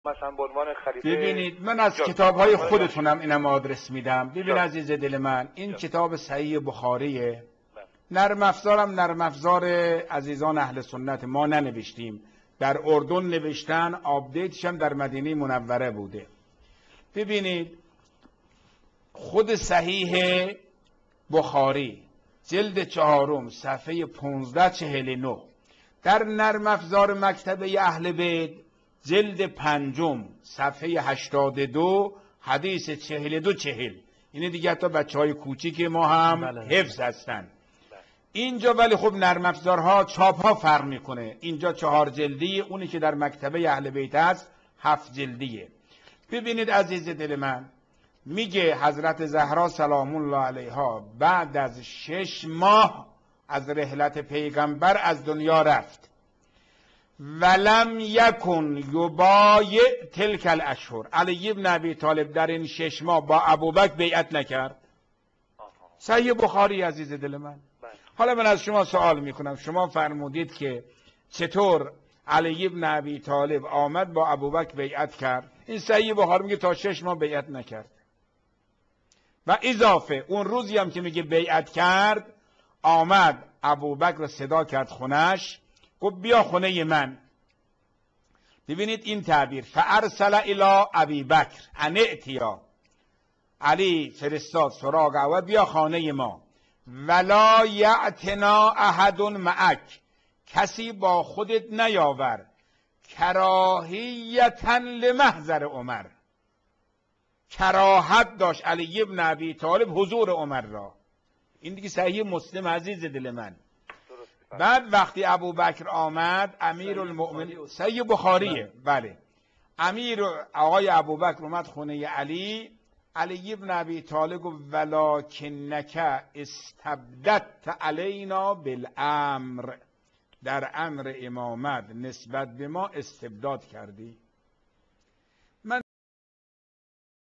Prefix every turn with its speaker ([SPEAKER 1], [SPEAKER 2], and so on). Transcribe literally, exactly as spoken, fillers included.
[SPEAKER 1] مثلا به عنوان خلیفه.
[SPEAKER 2] ببینید من از کتاب‌های خودتونم اینم آدرس میدم. ببین عزیز دل من، این کتاب صحیح بخاریه. نرم افزارم نرم افزار عزیزان اهل سنت، ما ننوشتیم، در اردن نوشتن، آپدیتش هم در مدینه منوره بوده. ببینید خود صحیح بخاری جلد چهارم صفحه پانزده چهل و نه، در نرم افزار مکتبه اهل بیت جلد پنجم صفحه هشتاد و دو حدیث چهل و دو چهل. اینه دیگه تا بچه های کوچیک ما هم بله. حفظ هستن اینجا. ولی خب نرم افزارها چاپ ها فرق میکنه، اینجا چهار جلدی، اونی که در مکتبه اهل بیت هست هفت جلدیه. ببینید عزیز دل من، میگه حضرت زهرا سلام الله علیها بعد از شش ماه از رحلت پیغمبر از دنیا رفت. ولم یکن یبایع تلک الاشهر، علی ابن ابی طالب در این شش ماه با ابوبکر بیعت نکرد. صحیح بخاری عزیز دل من. حالا من از شما سوال میکنم، شما فرمودید که چطور علی ابن ابی طالب آمد با ابوبکر بیعت کرد؟ این صحیح بخاری میگه تا شش ماه بیعت نکرد. و اضافه اون روزی هم که میگه بیعت کرد، آمد ابوبکر رو صدا کرد خونش، گفت بیا خونه من. ببینید این تعبیر، فارسل الی ابی بکر ان ائتیا، علی فرستاد سراغ و بیا خانه ما. ولا یعتنا احد معک، کسی با خودت نیاور. کراهیتا لمحضر عمر، کراهت داشت علی ابن ابی طالب حضور عمر را. این دیگه صحیح مسلم عزیز دل من. بعد وقتی ابوبکر آمد، امیر المؤمنین، صحیح بخاریه بله، امیر آقای ابوبکر اومد خونه علی. علی ابن ابی طالب گفت ولکنک استبددت علینا بالامر، در امر امامت نسبت به ما استبداد کردی.